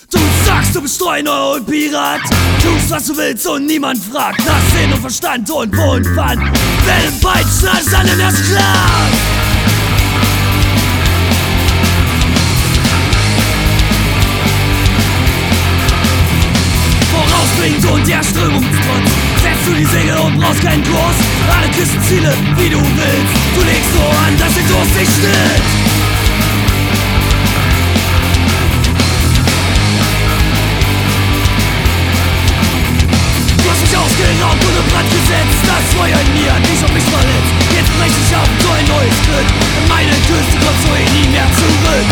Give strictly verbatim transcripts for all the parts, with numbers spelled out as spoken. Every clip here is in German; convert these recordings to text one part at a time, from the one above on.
Du sagst, du bist treuer und Pirat, tust was du willst und niemand fragt nach Sinn und Verstand und Wo und Wann. Wellen peitschen, alles anderen erst klar. Vorausblickend und der Strömungstrotz setzt du die Segel und brauchst keinen Kurs. Alle Küstenziele, wie du willst, du legst so an, dass der Durst sich stillt. Ausgeraubt und in Brand gesetzt, das Feuer in mir hat dich und mich verletzt. Jetzt brech ich auf so ein neues Glück, und meine Küste kommt so eh nie mehr zurück.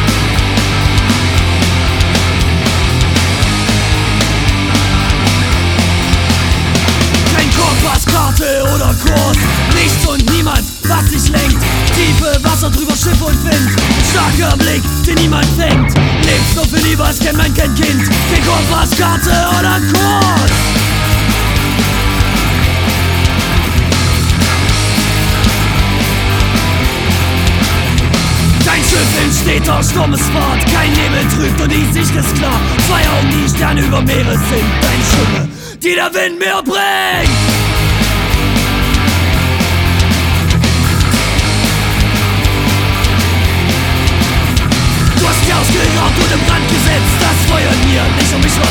Kein Kompass, Karte oder Kurs, nichts und niemand, was dich lenkt. Tiefe Wasser drüber Schiff und Wind, starker Blick, den niemand fängt. Lebst nur für lieber, es kennt man kein Kind. Kein Kompass, Karte oder Kurs. Dein Schiff in steter Sturmesfahrt, kein Nebel trübt und die Sicht ist klar. Zwei Augen, die Sterne über Meere sind deine Stimme, die der Wind mir bringt. Du hast mich ausgeraubt und in Brand gesetzt, das Feuer in mir, nicht um mich